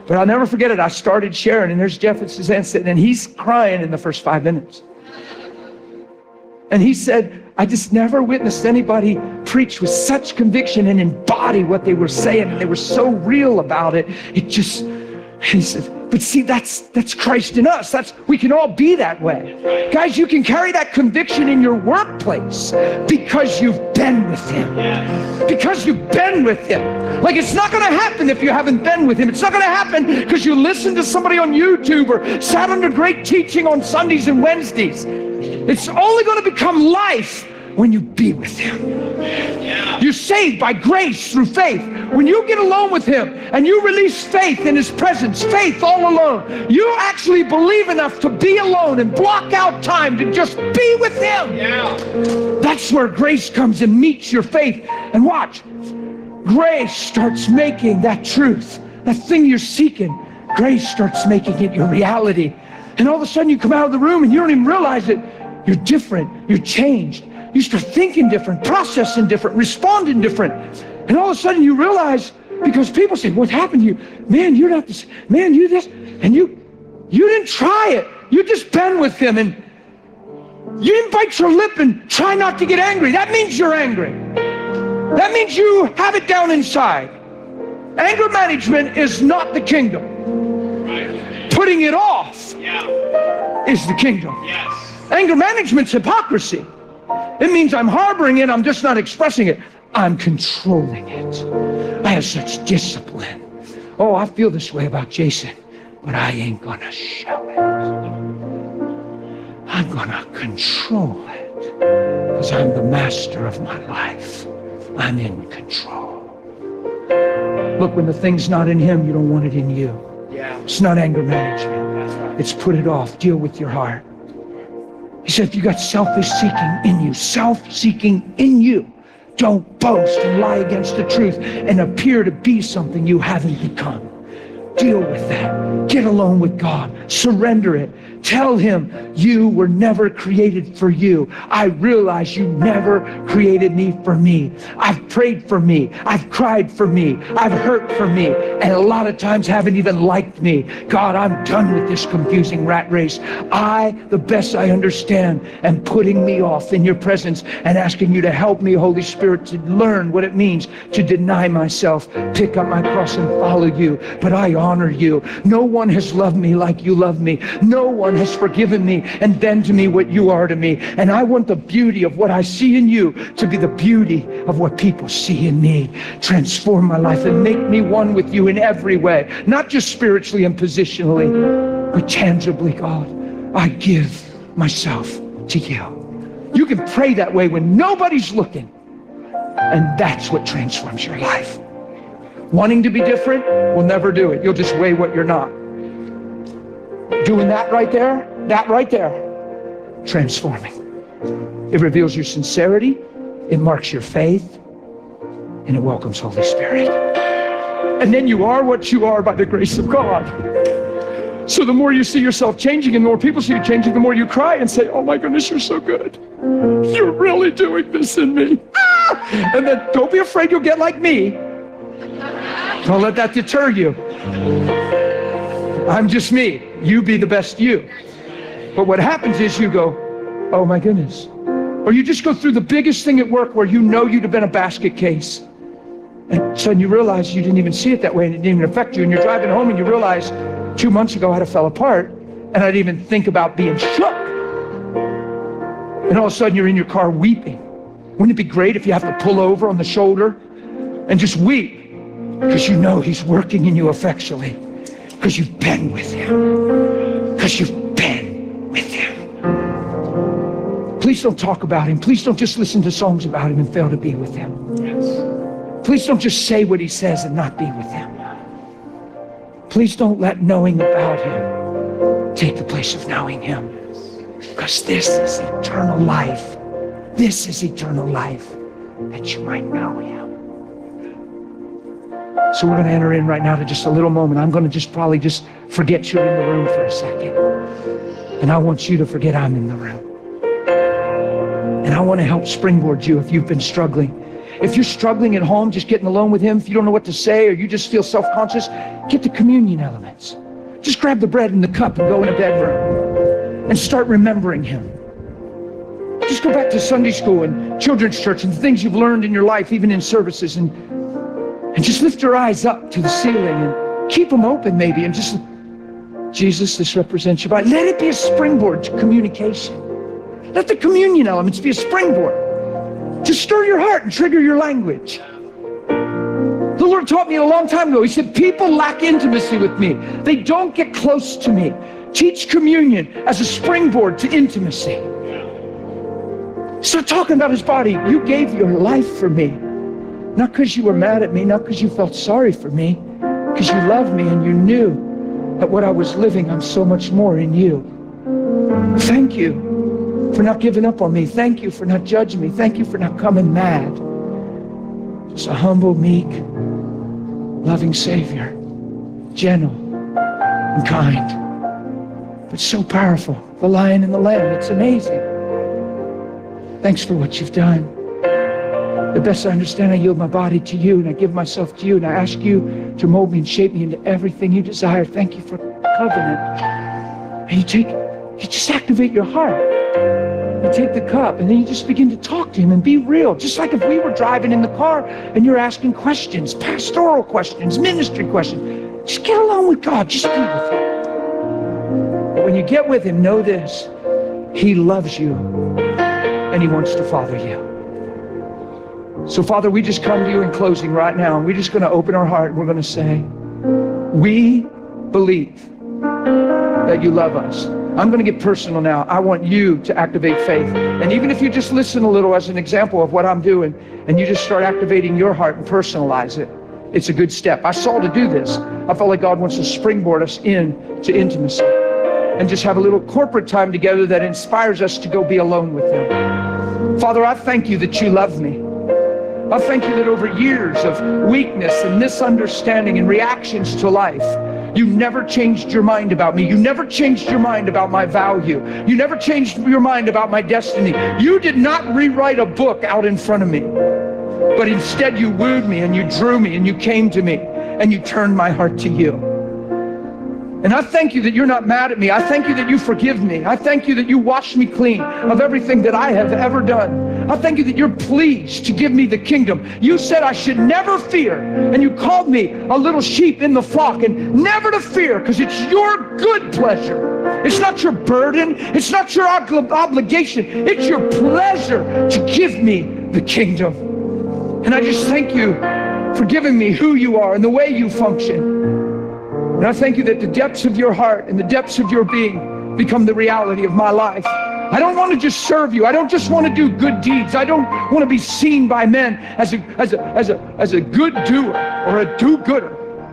But I'll never forget it. I started sharing, and there's Jeff and Suzanne sitting, and he's crying in the first five minutes. And he said, I just never witnessed anybody preach with such conviction and embody what they were saying. And they were so real about it. It just, he said, but see, that's that's Christ in us. That's, we can all be that way. Guys, you can carry that conviction in your workplace because you've been with him. Because you've been with him. Like, it's not going to happen if you haven't been with him. It's not going to happen because you listen to somebody on YouTube or sat under great teaching on Sundays and Wednesdays. It's only going to become life when you be with him. You're saved by grace through faith. When you get alone with him and you release faith in his presence, faith all alone, you actually believe enough to be alone and block out time to just be with him. Yeah. That's where grace comes and meets your faith. And watch, grace starts making that truth, that thing you're seeking, grace starts making it your reality. And all of a sudden you come out of the room and you don't even realize it. You're different. You're changed. You start thinking different, processing different, responding different. And all of a sudden you realize, because people say, what happened to you? Man, you're not this, man, you this. And you, you didn't try it. You just been with him, and you didn't bite your lip and try not to get angry. That means you're angry. That means you have it down inside. Anger management is not the kingdom. Right. Putting it off Yeah. is the kingdom. Yes. Anger management's hypocrisy. It means I'm harboring it, I'm just not expressing it. I'm controlling it. I have such discipline. Oh, I feel this way about Jason, but I ain't gonna show it. I'm gonna control it because I'm the master of my life. I'm in control. Look, when the thing's not in him, you don't want it in you. Yeah. It's not anger management. That's right. It's put it off. Deal with your heart. He said, if you got selfish seeking in you, self-seeking in you, don't boast and lie against the truth and appear to be something you haven't become. Deal with that. Get alone with God. Surrender it. Tell him you were never created for you. I realize you never created me for me. I've prayed for me. I've cried for me. I've hurt for me. And a lot of times haven't even liked me. God, I'm done with this confusing rat race. I, the best I understand, am putting me off in your presence and asking you to help me, Holy Spirit, to learn what it means to deny myself, pick up my cross and follow you. But I honor you. No one has loved me like you love me. No one has forgiven me and been to me what you are to me. And I want the beauty of what I see in you to be the beauty of what people see in me. Transform my life and make me one with you in every way, not just spiritually and positionally, but tangibly, God. I give myself to you. You can pray that way when nobody's looking, and that's what transforms your life. Wanting to be different will never do it. You'll just weigh what you're not. Doing that right there, that right there, transforming. It reveals your sincerity, it marks your faith, and it welcomes Holy Spirit. And then you are what you are by the grace of God. So the more you see yourself changing and the more people see you changing, the more you cry and say, oh my goodness, you're so good. You're really doing this in me. Ah! And then don't be afraid you'll get like me. Don't let that deter you. I'm just me. You be the best you. But what happens is you go, oh my goodness. Or you just go through the biggest thing at work where you know you'd have been a basket case. And suddenly you realize you didn't even see it that way and it didn't even affect you. And you're driving home and you realize two months ago I had a fell apart and I didn't even think about being shook. And all of a sudden you're in your car weeping. Wouldn't it be great if you have to pull over on the shoulder and just weep? Because you know he's working in you effectually. Because you've been with him. Because you've been with him. Please don't talk about him. Please don't just listen to songs about him and fail to be with him. Yes. Please don't just say what he says and not be with him. Please don't let knowing about him take the place of knowing him. Because this is eternal life. This is eternal life, that you might know him. So we're going to enter in right now to just a little moment. I'm going to just probably just forget you're in the room for a second. And I want you to forget I'm in the room. And I want to help springboard you if you've been struggling. If you're struggling at home, just getting alone with him, if you don't know what to say or you just feel self-conscious, get the communion elements. Just grab the bread and the cup and go in a bedroom and start remembering him. Just go back to Sunday school and children's church and the things you've learned in your life, even in services, and, and just lift your eyes up to the ceiling and keep them open maybe, and just, Jesus, this represents your body. Let it be a springboard to communication. Let the communion elements be a springboard to stir your heart and trigger your language. The Lord taught me a long time ago. He said, people lack intimacy with me. They don't get close to me. Teach communion as a springboard to intimacy. Start talking about his body. You gave your life for me. Not because you were mad at me, not because you felt sorry for me, because you loved me and you knew that what I was living, I'm so much more in you. Thank you for not giving up on me. Thank you for not judging me. Thank you for not coming mad. Just a humble, meek, loving Savior, gentle and kind, but so powerful. The Lion and the Lamb, it's amazing. Thanks for what you've done. The best I understand, I yield my body to you and I give myself to you and I ask you to mold me and shape me into everything you desire. Thank you for covenant. And you take, you just activate your heart. You take the cup and then you just begin to talk to him and be real. Just like if we were driving in the car and you're asking questions, pastoral questions, ministry questions. Just get along with God. Just be with him. But when you get with him, know this. He loves you and he wants to father you. So Father, we just come to you in closing right now, and we're just going to open our heart and we're going to say, we believe that you love us. I'm going to get personal now. I want you to activate faith. And even if you just listen a little as an example of what I'm doing, and you just start activating your heart and personalize it, it's a good step. I saw to do this. I felt like God wants to springboard us in to intimacy and just have a little corporate time together that inspires us to go be alone with him. Father, I thank you that you love me. I thank you that over years of weakness and misunderstanding and reactions to life, you never changed your mind about me. You never changed your mind about my value. You never changed your mind about my destiny. You did not rewrite a book out in front of me, but instead you wooed me and you drew me and you came to me and you turned my heart to you. And I thank you that you're not mad at me. I thank you that you forgive me. I thank you that you wash me clean of everything that I have ever done. I thank you that you're pleased to give me the kingdom. You said I should never fear, and you called me a little sheep in the flock, and never to fear, because it's your good pleasure. It's not your burden. It's not your ob- obligation. It's your pleasure to give me the kingdom. And I just thank you for giving me who you are and the way you function. And I thank you that the depths of your heart and the depths of your being become the reality of my life. I don't want to just serve you. I don't just want to do good deeds. I don't want to be seen by men as a, as a, as a, as a good doer or a do-gooder.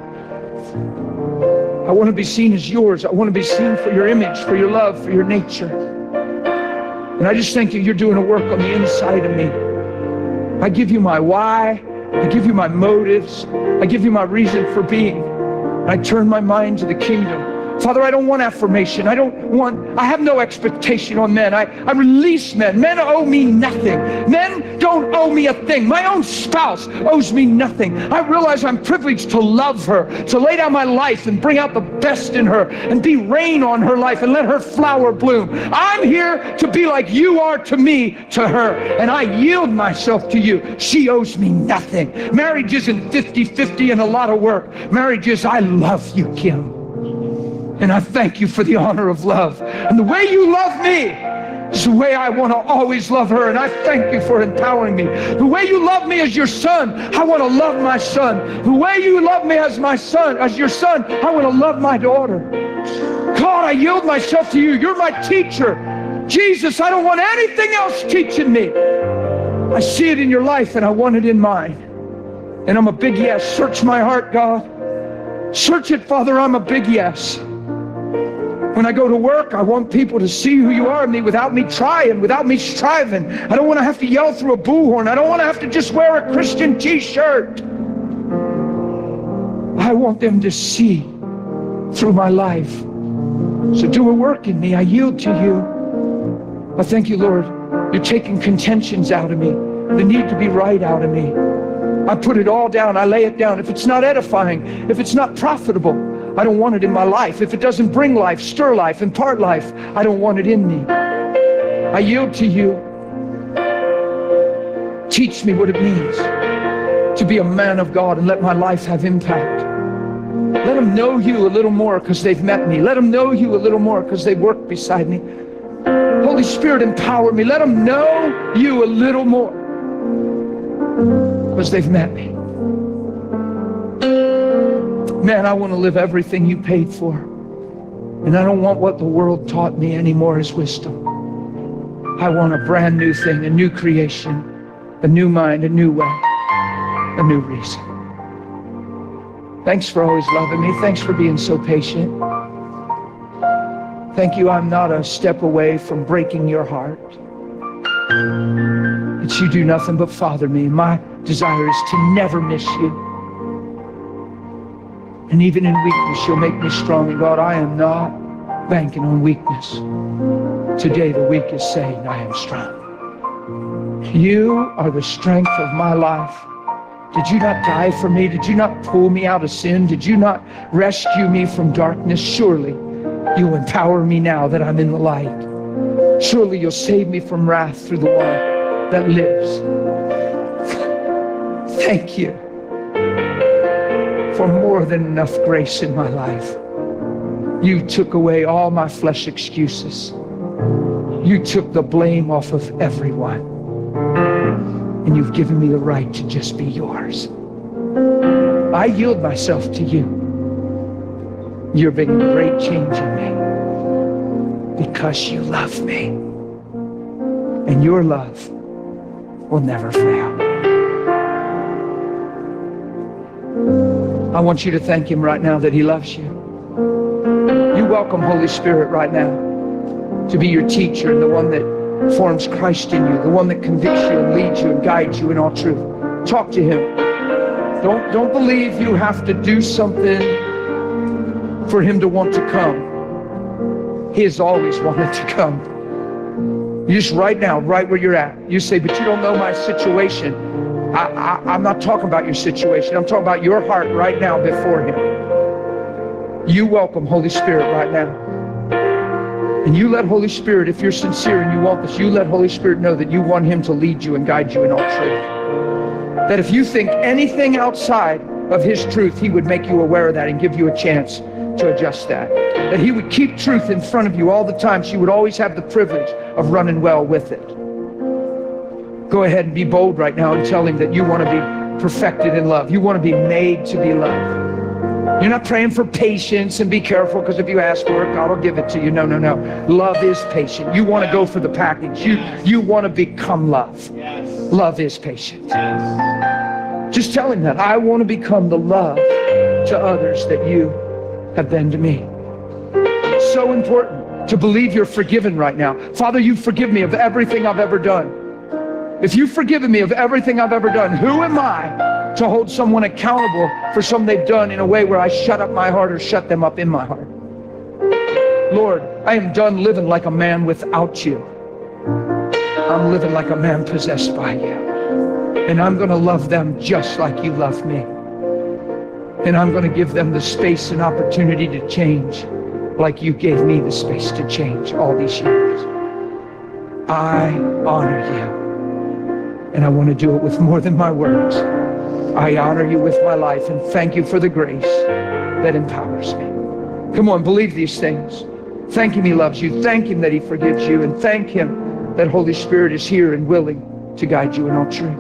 I want to be seen as yours. I want to be seen for your image, for your love, for your nature. And I just thank you, you're doing a work on the inside of me. I give you my why. I give you my motives. I give you my reason for being. I turn my mind to the kingdom. Father, I don't want affirmation. I don't want, I have no expectation on men. I, I release men. Men owe me nothing. Men don't owe me a thing. My own spouse owes me nothing. I realize I'm privileged to love her, to lay down my life and bring out the best in her and be rain on her life and let her flower bloom. I'm here to be like you are to me, to her, and I yield myself to you. She owes me nothing. Marriage isn't fifty-fifty and a lot of work. Marriage is, I love you, Kim. And I thank you for the honor of love. And the way you love me is the way I want to always love her. And I thank you for empowering me. The way you love me as your son, I want to love my son. The way you love me as my son, as your son, I want to love my daughter. God, I yield myself to you. You're my teacher. Jesus, I don't want anything else teaching me. I see it in your life and I want it in mine. And I'm a big yes. Search my heart, God. Search it, Father. I'm a big yes. When I go to work, I want people to see who you are in me without me trying, without me striving. I don't want to have to yell through a bullhorn. I don't want to have to just wear a Christian t-shirt. I want them to see through my life. So do a work in me. I yield to you. I thank you, Lord. You're taking contentions out of me. the need to be right out of me. I put it all down. I lay it down. If it's not edifying, if it's not profitable, I don't want it in my life. If it doesn't bring life, stir life, impart life, I don't want it in me. I yield to you. Teach me what it means to be a man of God and let my life have impact. Let them know you a little more because they've met me. Let them know you a little more because they work beside me. Holy Spirit, empower me. Let them know you a little more because they've met me. Man, I want to live everything you paid for. And I don't want what the world taught me anymore as wisdom. I want a brand new thing, a new creation, a new mind, a new way, a new reason. Thanks for always loving me. Thanks for being so patient. Thank you, I'm not a step away from breaking your heart. That you do nothing but father me. My desire is to never miss you. And even in weakness, you'll make me strong. And God, I am not banking on weakness. Today, the weak is saying, I am strong. You are the strength of my life. Did you not die for me? Did you not pull me out of sin? Did you not rescue me from darkness? Surely you'll empower me now that I'm in the light. Surely you'll save me from wrath through the one that lives. Thank you for more than enough grace in my life. You took away all my flesh excuses. You took the blame off of everyone. And you've given me the right to just be yours. I yield myself to you. You're bringing great change in me because you love me. And your love will never fail. I want you to thank him right now that he loves you. You welcome Holy Spirit right now to be your teacher and the one that forms Christ in you, the one that convicts you and leads you and guides you in all truth. Talk to him. Don't, don't believe you have to do something for him to want to come. He has always wanted to come. You just right now, right where you're at, you say, but you don't know my situation. I, I, I'm not talking about your situation. I'm talking about your heart right now before him. You welcome Holy Spirit right now. And you let Holy Spirit, if you're sincere and you want this, you let Holy Spirit know that you want him to lead you and guide you in all truth. That if you think anything outside of his truth, he would make you aware of that and give you a chance to adjust that. That he would keep truth in front of you all the time, so you would always have the privilege of running well with it. Go ahead and be bold right now and tell him that you want to be perfected in love. You want to be made to be loved. You're not praying for patience and be careful because if you ask for it, God will give it to you. No, no, no. Love is patient. You want to go for the package. You, you want to become love. Yes. Love is patient. Yes. Just tell him that. I want to become the love to others that you have been to me. It's so important to believe you're forgiven right now. Father, you forgive me of everything I've ever done. If you've forgiven me of everything I've ever done, who am I to hold someone accountable for something they've done in a way where I shut up my heart or shut them up in my heart? Lord, I am done living like a man without you. I'm living like a man possessed by you. And I'm going to love them just like you love me. And I'm going to give them the space and opportunity to change like you gave me the space to change all these years. I honor you. And I want to do it with more than my words. I honor you with my life and thank you for the grace that empowers me. Come on, believe these things. Thank him he loves you. Thank him that he forgives you. And thank him that Holy Spirit is here and willing to guide you in all truth.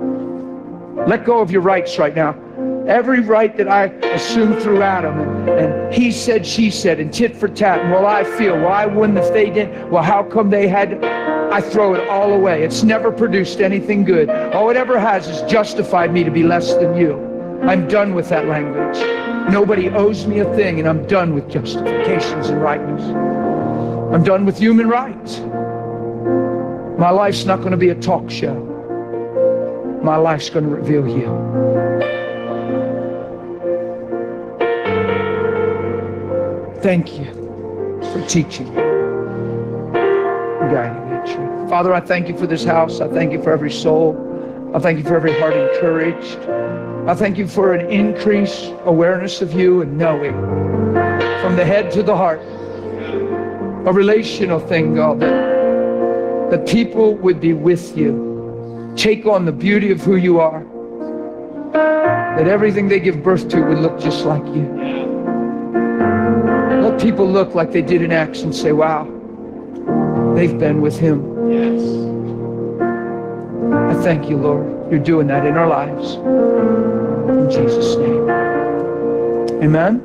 Let go of your rights right now. Every right that I assumed through Adam, and, and he said, she said, and tit for tat, and well, I feel, well, I wouldn't if they didn't, well, how come they had, I throw it all away. It's never produced anything good. All it ever has is justified me to be less than you. I'm done with that language. Nobody owes me a thing, and I'm done with justifications and rightness. I'm done with human rights. My life's not going to be a talk show. My life's going to reveal you. Thank you for teaching me, guiding me in truth. Father, I thank you for this house. I thank you for every soul I thank you for every heart encouraged. I thank you for an increased awareness of you and knowing from the head to the heart. A relational thing, God, that, that people would be with you. Take on the beauty of who you are. That everything they give birth to would look just like you. Let people look like they did in Acts and say, wow, they've been with him. Yes. I thank you, Lord. You're doing that in our lives. In Jesus' name. Amen?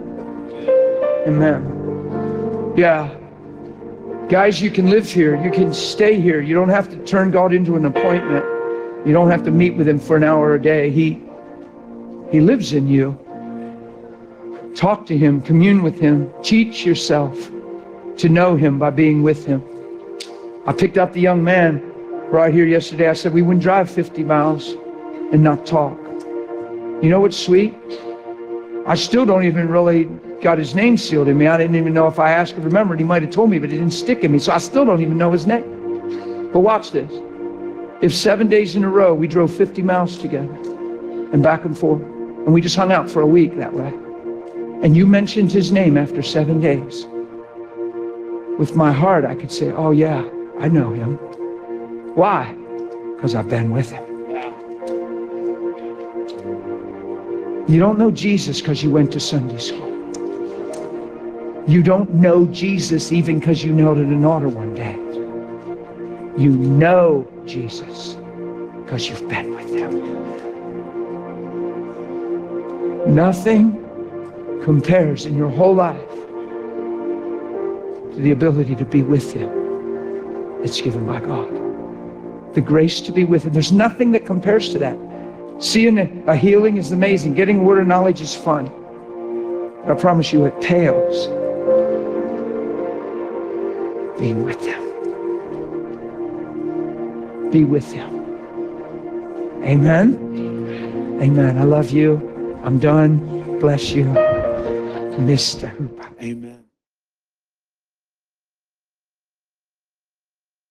Amen. Yeah. Guys, you can live here. You can stay here. You don't have to turn God into an appointment. You don't have to meet with him for an hour a day. He, he lives in you. Talk to him. Commune with him. Teach yourself to know him by being with him. I picked up the young man right here yesterday. I said we wouldn't drive fifty miles and not talk. You know what's sweet? I still don't even really got his name sealed in me. I didn't even know if I asked or remembered. He might have told me, but it didn't stick in me. So I still don't even know his name. But watch this. If seven days in a row we drove fifty miles together and back and forth, and we just hung out for a week that way, and you mentioned his name after seven days, with my heart I could say, oh yeah, I know him. Why? Because I've been with him. You don't know Jesus because you went to Sunday school. You don't know Jesus even because you knelt at an altar one day. You know Jesus because you've been with him. Nothing compares in your whole life to the ability to be with him. It's given by God. The grace to be with him. There's nothing that compares to that. Seeing a healing is amazing. Getting a word of knowledge is fun. But I promise you it pales being with him. Be with him. Amen? Amen. I love you. I'm done. Bless you. Mister Hooper. Amen.